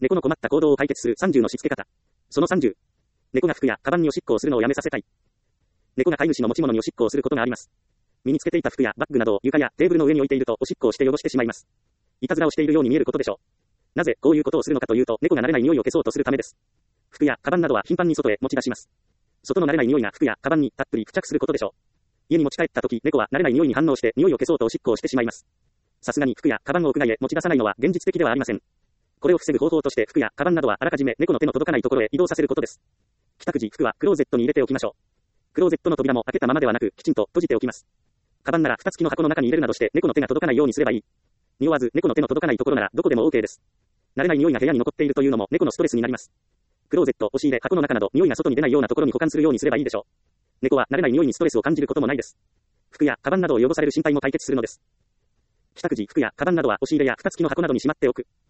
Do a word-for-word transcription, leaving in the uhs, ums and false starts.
猫の困った行動を解決するさんじゅうのしつけ方。そのさんじゅう。猫が服やカバンにおしっこをするのをやめさせたい。猫が飼い主の持ち物におしっこをすることがあります。身につけていた服やバッグなどを床やテーブルの上に置いているとおしっこをして汚してしまいます。いたずらをしているように見えることでしょう。なぜこういうことをするのかというと、猫が慣れない匂いを消そうとするためです。服やカバンなどは頻繁に外へ持ち出します。外の慣れない匂いが服やカバンにたっぷり付着することでしょう。家に持ち帰った時、猫は慣れない匂いに反応して匂いを消そうとおしっこをしてしまいます。さすがに服やカバンを屋外へ持ち出さないのは現実的ではありません。これを防ぐ方法として服やカバンなどはあらかじめ猫の手の届かないところへ移動させることです。帰宅時、服はクローゼットに入れておきましょう。クローゼットの扉も開けたままではなく、きちんと閉じておきます。カバンなら蓋付きの箱の中に入れるなどして猫の手が届かないようにすればいい。匂わず猫の手の届かないところならどこでも OK です。慣れない匂いが部屋に残っているというのも猫のストレスになります。クローゼット、押し入れ、箱の中など匂いが外に出ないようなところに保管するようにすればいいでしょう。猫は慣れない匂いにストレスを感じることもないです。服やカバンなどを汚される心配も解決するのです。帰宅時、服やカバンなどは押し入れや蓋付きの箱などにしまっておく。